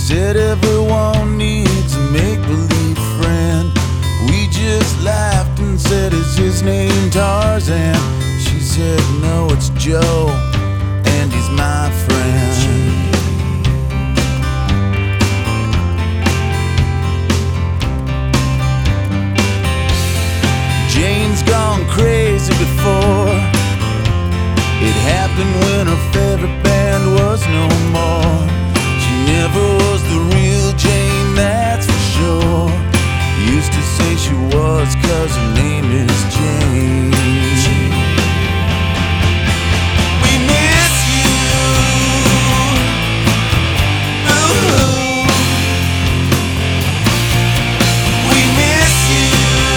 said everyone needs a make-believe friend. We just laughed and said, is his name Tarzan? She said, no, it's Joe, and he's my friend. Jane's gone crazy before. It happened when her favorite band was no more. She never was the real Jane, that's for sure. Used to say she was 'cause her name is Jane. We miss you. Ooh. We miss you.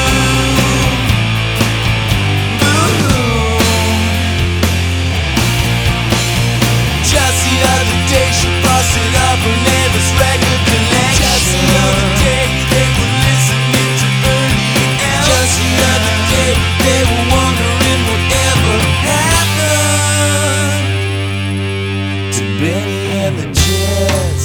Ooh. Just the other day she busted up her neighbor's record collection. Just the other day they were listening to Bernie L. Just the other day they were wondering whatever happened to Benny and the Jets.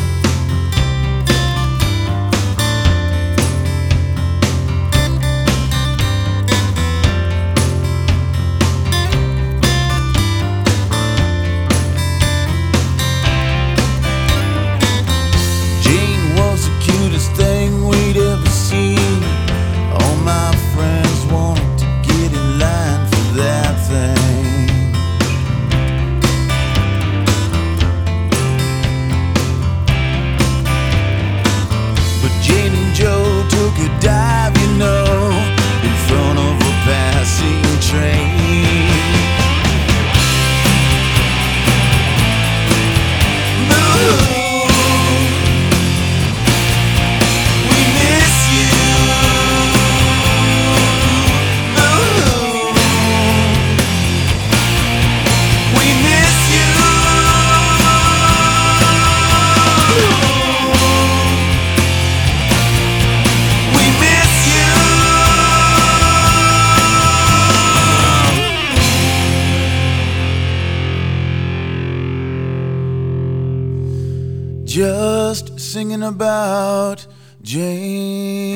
Thing we'd ever seen. All my friends wanted to get in line for that thing. But Jane and Joe took a dive, you know, in front of a passing train. Ooh. Just singing about Jane.